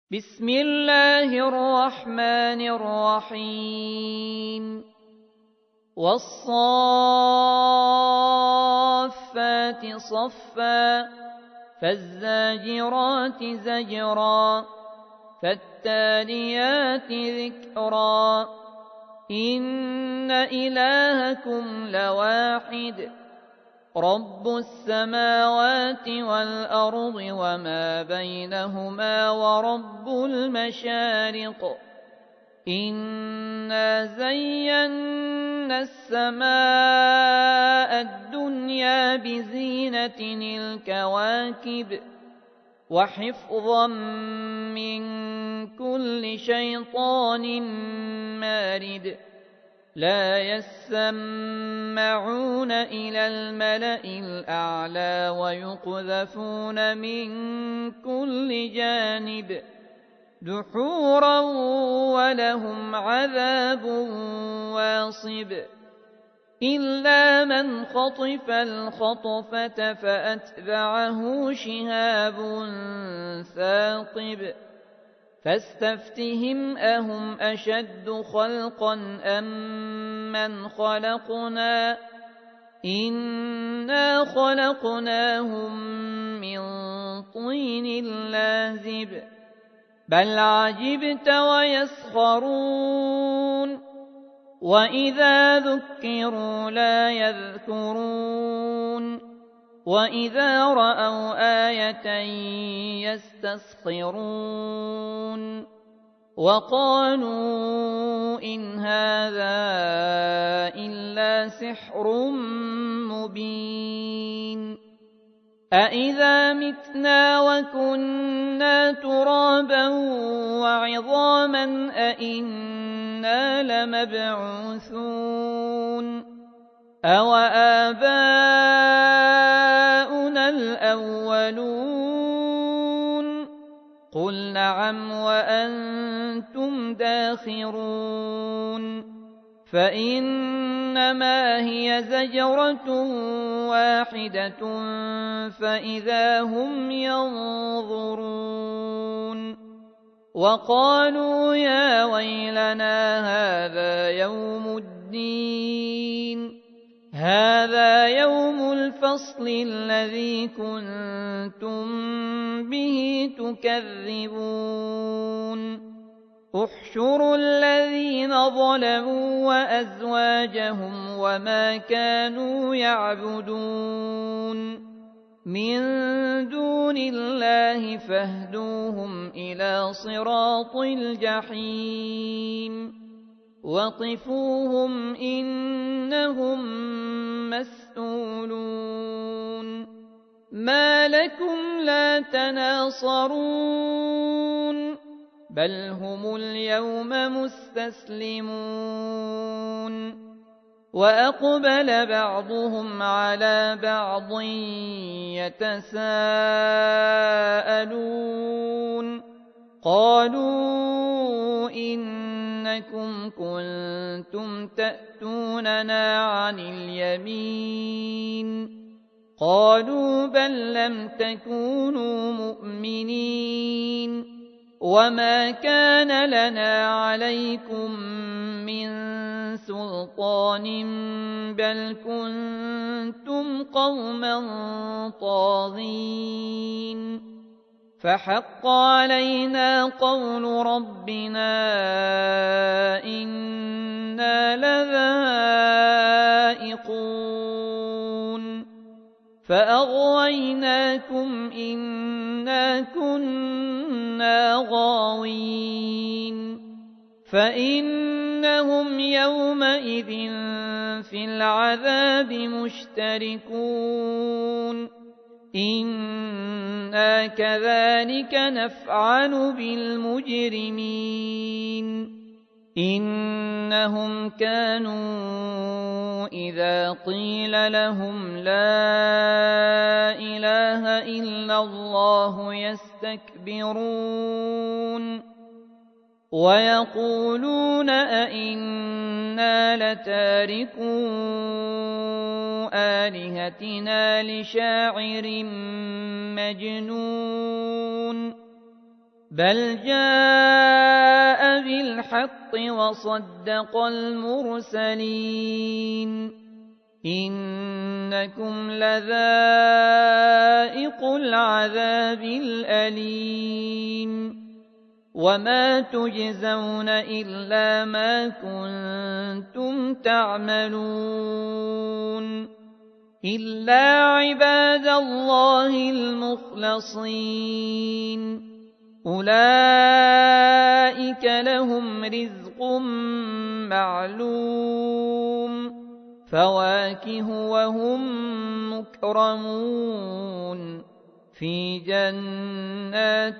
بسم الله الرحمن الرحيم والصافات صفا فالزاجرات زجرا فالتاليات ذكرا إن إلهكم لواحد رب السماوات والأرض وما بينهما ورب المشارق إنا زينا السماء الدنيا بزينة الكواكب وحفظا من كل شيطان مارد لا يسمعون إلى الملأ الأعلى ويقذفون من كل جانب دحورا ولهم عذاب واصب إلا من خطف الخطفة فأتبعه شهاب ثاقب فاستفتهم أهم أشد خلقا أم من خلقنا إنا خلقناهم من طين لازب بل عجبت ويسخرون وإذا ذكروا لا يذكرون وإذا رأوا آية يستسخرون وقالوا إن هذا إلا سحر مبين أإذا متنا وكنا ترابا وعظاما أإنا لمبعوثون أوآباؤنا الأولون قل نعم وأنتم داخرون فإنما هي زجرة واحدة فإذا هم ينظرون وقالوا يا ويلنا هذا يوم الدين هذا يوم الفصل الذي كنتم به تكذبون احشروا الذين ظلموا وأزواجهم وما كانوا يعبدون من دون الله فاهدوهم إلى صراط الجحيم وقفوهم إنهم مسئولون ما لكم لا تناصرون بل هم اليوم مستسلمون وأقبل بعضهم على بعض يتساءلون قالوا إنكم كنتم تأتوننا عن اليمين قالوا بل لم تكونوا مؤمنين وما كان لنا عليكم من سلطان بل كنتم قوما طاغين فحق علينا قول ربنا إنا لذائقون فأغويناكم إنا كنا غاوين فإنهم يومئذ في العذاب مشتركون إنا كذلك نفعل بالمجرمين إنهم كانوا إذا قيل لهم لا إله إلا الله يستكبرون ويقولون أئنا لتاركو آلهتنا لشاعر مجنون بل جاء بالحق وصدق المرسلين إنكم لذائق العذاب الأليم وما تجزون إلا ما كنتم تعملون إلا عباد الله المخلصين أولئك لهم رزق معلوم فواكه وهم مكرمون في جنات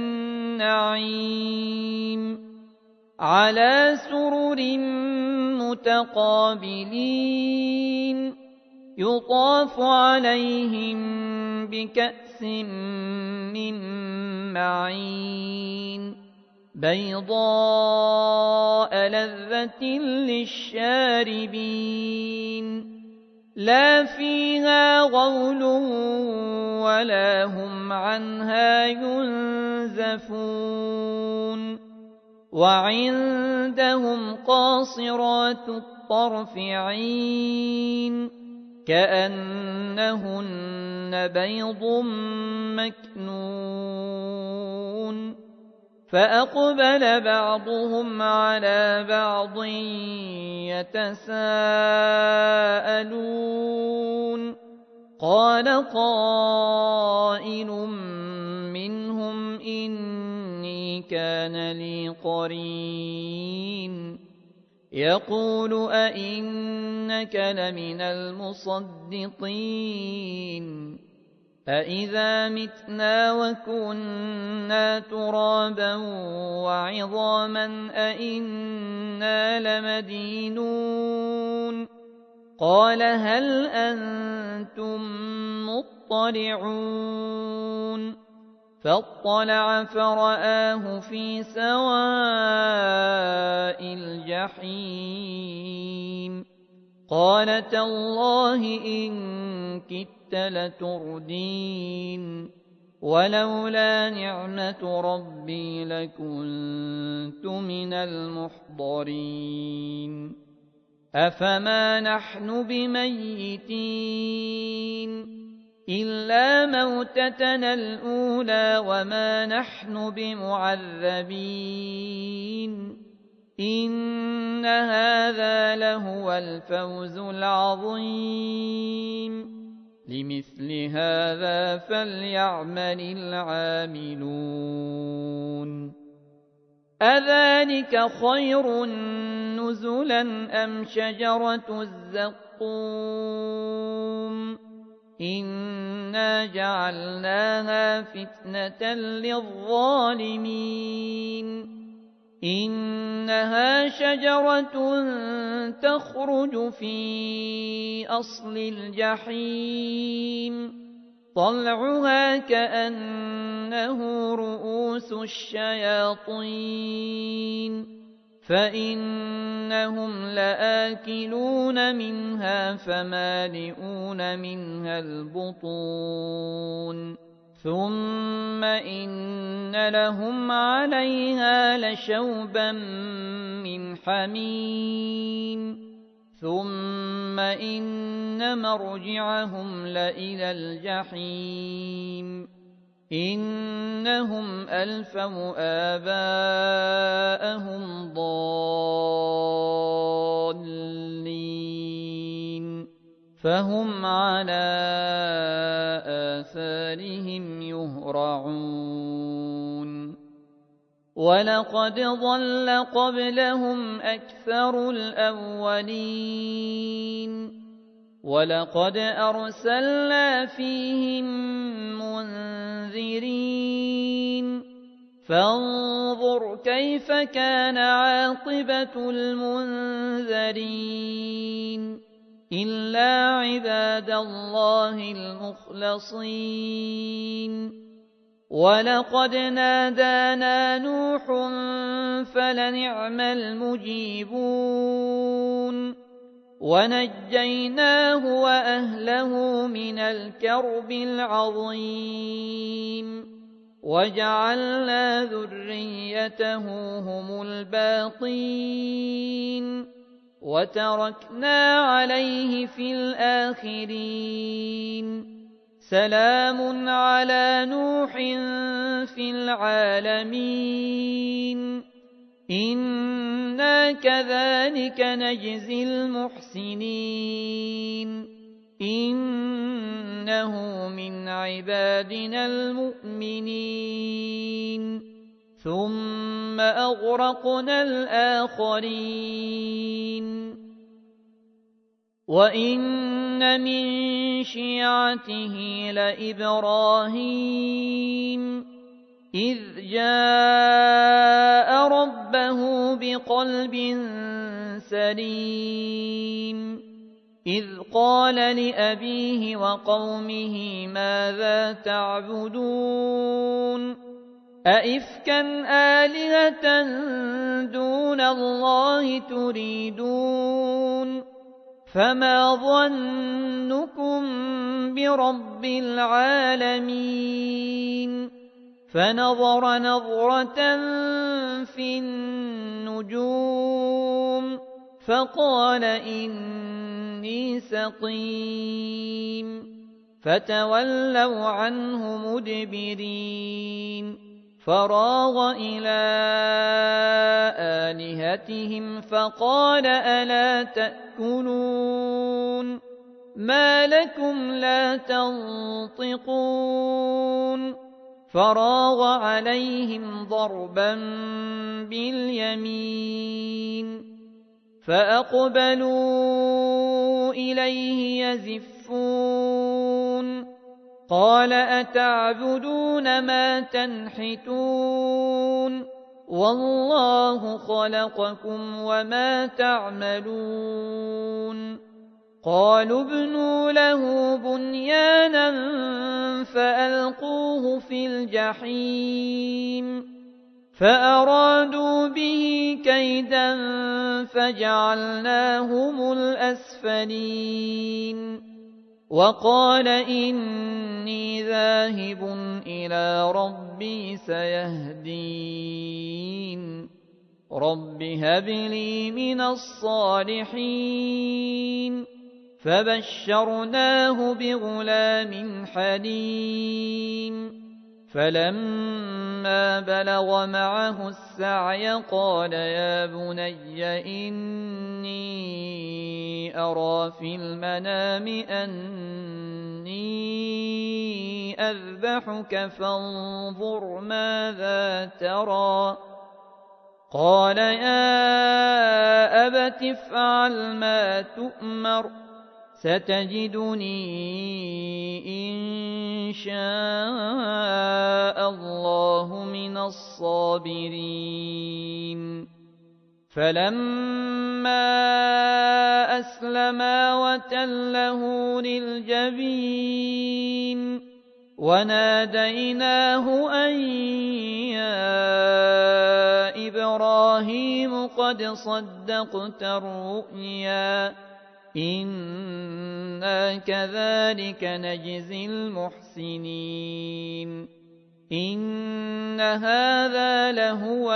النعيم على سرر متقابلين يطاف عليهم بكأس من معين بيضاء لذة للشاربين لا فيها غول ولا هم عنها ينزفون وعندهم قاصرات الطرف عين كأنهن بيض مكنون فأقبل بعضهم على بعض يتساءلون قال قائل منهم إني كان لي قرين يقول أئنك لمن المصدقين أإذا متنا وكنا ترابا وعظاما أإنا لمدينون قال هل أنتم مطلعون فاطلع فرآه في سواء الجحيم قال تالله إن كدت لتردين ولولا نعمة ربي لكنت من المحضرين أفما نحن بميتين إلا موتتنا الأولى وما نحن بمعذبين إن هذا لهو الفوز العظيم لمثل هذا فليعمل العاملون أذلك خير نزلا أم شجرة الزقوم إنا جعلناها فتنة للظالمين إنها شجرة تخرج في أصل الجحيم طلعها كأنه رؤوس الشياطين فإنهم لآكلون منها فمالئون منها البطون ثم إن لهم عليها لشوبا من حميم ثم إن مرجعهم لإلى الجحيم إنهم ألفوا آباءهم ضالين فهم على آثارهم يهرعون ولقد ضل قبلهم أكثر الأولين ولقد أرسلنا فيهم منذرين فانظر كيف كان عاقبة المنذرين إلا عباد الله المخلصين ولقد نادانا نوح فلنعم المجيبون ونجيناه وأهله من الكرب العظيم وجعلنا ذريته هم الباقين وتركنا عليه في الآخرين سلام على نوح في العالمين إنا كذلك نجزي المحسنين إنه من عبادنا المؤمنين ثم أغرقنا الآخرين وإن من شيعته لإبراهيم إذ جاء ربه بقلب سليم إذ قال لأبيه وقومه ماذا تعبدون أئفكا آلهة دون الله تريدون فما ظنكم برب العالمين فنظر نظرة في النجوم فقال إني سقيم فتولوا عنه مدبرين فراغ إلى آلهتهم فقال ألا تأكلون ما لكم لا تنطقون فراغ عليهم ضربا باليمين فأقبلوا إليه يزفون قال أتعبدون ما تنحتون والله خلقكم وما تعملون قالوا ابنوا له بنيانا فألقوه في الجحيم فأرادوا به كيدا فجعلناهم الأسفلين وقال إني ذاهب إلى ربي سيهدين رب هب لي من الصالحين فبشرناه بغلام حليم فلما بلغ معه السعي قال يا بني إني أرى في المنام أني أذبحك فانظر ماذا ترى قال يا أبت افعل ما تؤمر ستجدني إن شاء الله من الصابرين فلما أسلما وتله للجبين وناديناه أن يا إبراهيم قد صدقت الرؤيا إنا كذلك نجزي المحسنين إن هذا لهو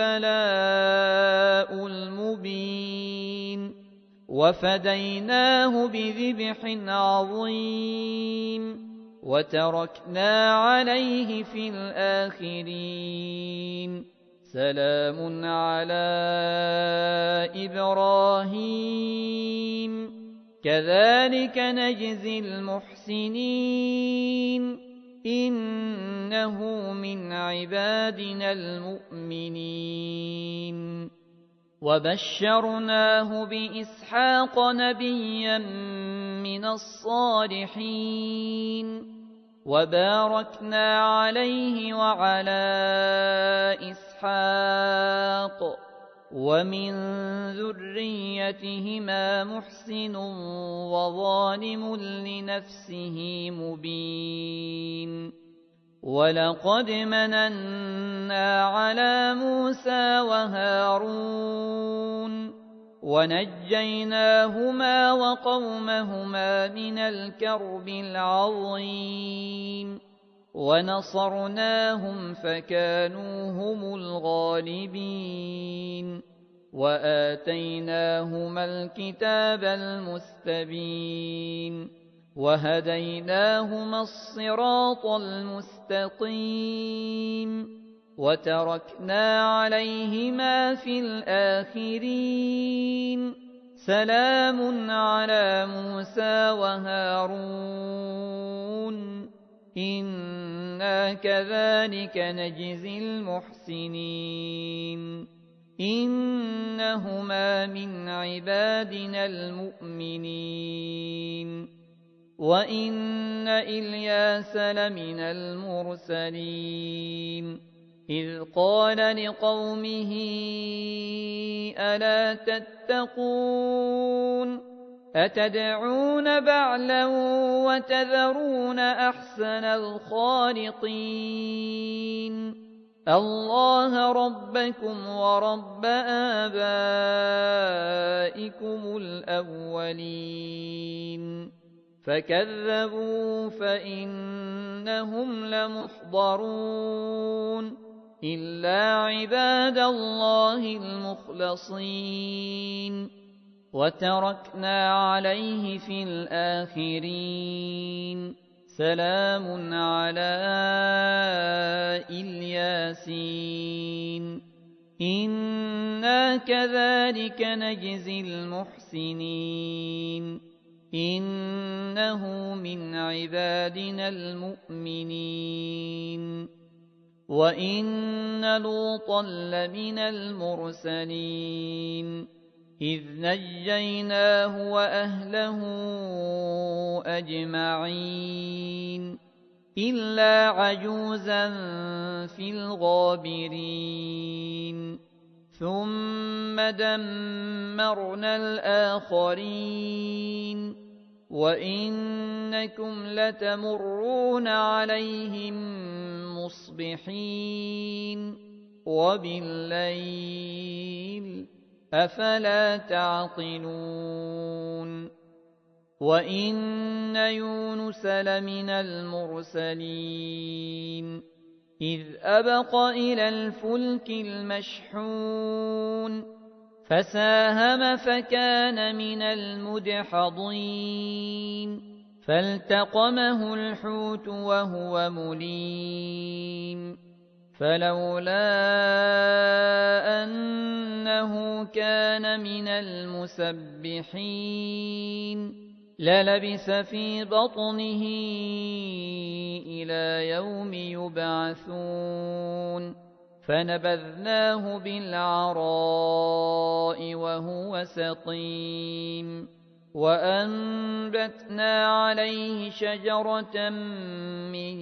البلاء المبين وفديناه بذبح عظيم وتركنا عليه في الآخرين سلام على إبراهيم كذلك نجزي المحسنين إنه من عبادنا المؤمنين وبشرناه بإسحاق نبيا من الصالحين وباركنا عليه وعلى إسحاق ومن ذريتهما محسن وظالم لنفسه مبين ولقد مننا على موسى وهارون ونجيناهما وقومهما من الكرب العظيم ونصرناهم فكانوا هم الغالبين وآتيناهما الكتاب المستبين وهديناهما الصراط المستقيم وتركنا عليهما في الآخرين سلام على موسى وهارون إنا كذلك نجزي المحسنين إنهما من عبادنا المؤمنين وإن إلياس لمن المرسلين إذ قال لقومه ألا تتقون أتدعون بعلا وتذرون أحسن الخالقين الله ربكم ورب آبائكم الأولين فكذبوا فإنهم لمحضرون إلا عباد الله المخلصين وتركنا عليه في الآخرين سلام على الياسين إنا كذلك نجزي المحسنين إنه من عبادنا المؤمنين وإن لوطا لمن المرسلين إذ نجيناه وأهله أجمعين إلا عجوزا في الغابرين ثم دمرنا الآخرين وإنكم لتمرون عليهم مصبحين وبالليل أفلا تعقلون وإن يونس لمن المرسلين إذ أبق إلى الفلك المشحون فساهم فكان من المدحضين فالتقمه الحوت وهو مليم فلولا أنه كان من المسبحين للبث في بطنه إلى يوم يبعثون فنبذناه بالعراء وهو سقيم وأنبتنا عليه شجرة من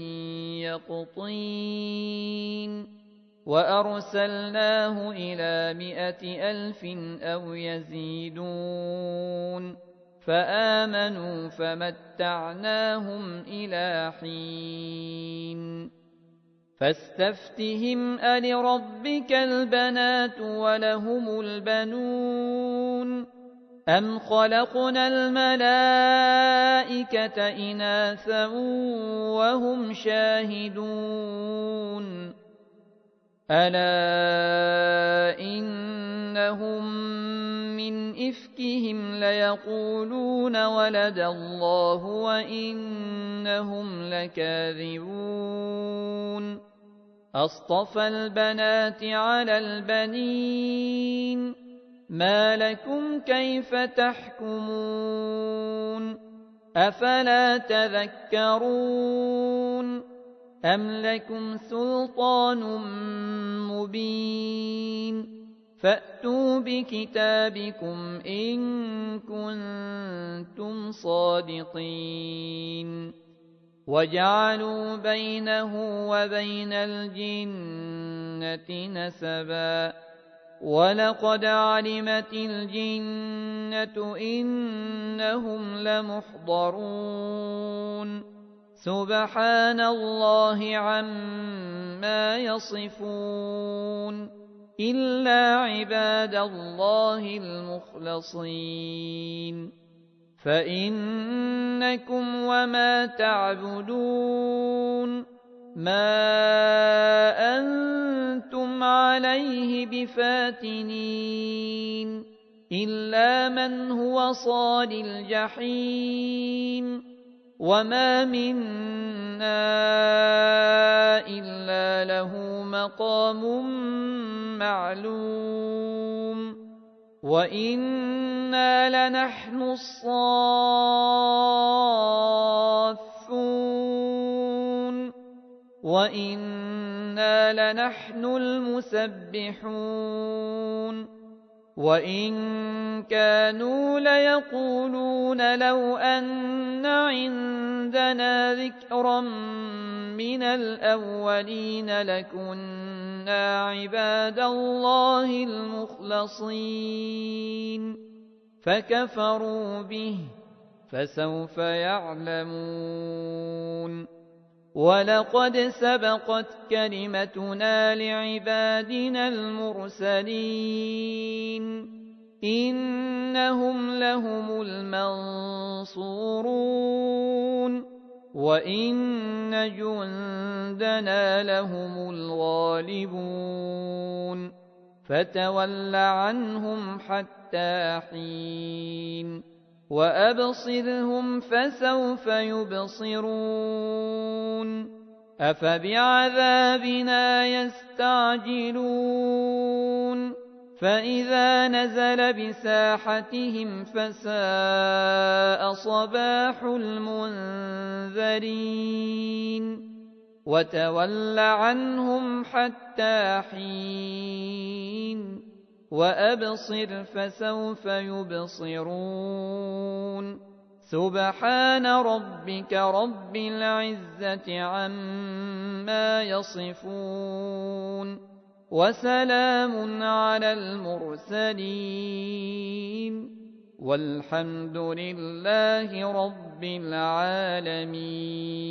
يقطين وأرسلناه إلى 100,000 أو يزيدون فآمنوا فمتعناهم إلى حين فاستفتهم ألربك البنات ولهم البنون أم خلقنا الملائكة إناثا وهم شاهدون ألا إنهم من إفكهم ليقولون ولد الله وإنهم لكاذبون أصطفى البنات على البنين ما لكم كيف تحكمون أفلا تذكرون أم لكم سلطان مبين فأتوا بكتابكم إن كنتم صادقين وجعلوا بينه وبين الجنة نسبا ولقد علمت الجنة إنهم لمحضرون سبحان الله عما يصفون إلا عباد الله المخلصين فإنكم وما تعبدون ما أنتم عليه بفاتنين إلا من هو صال الجحيم وما منا إلا له مقام معلوم وإنا لنحن الصافون وإنا لنحن المسبحون وإن كانوا ليقولون لو أن عندنا ذكرا من الأولين لكنا عباد الله المخلصين فكفروا به فسوف يعلمون ولقد سبقت كلمتنا لعبادنا المرسلين إنهم لهم المنصورون وإن جندنا لهم الغالبون فتول عنهم حتى حين وأبصرهم فسوف يبصرون أفبعذابنا يستعجلون فإذا نزل بساحتهم فساء صباح المنذرين وتول عنهم حتى حين وأبصر فسوف يبصرون سبحان ربك رب العزة عما يصفون وسلام على المرسلين والحمد لله رب العالمين.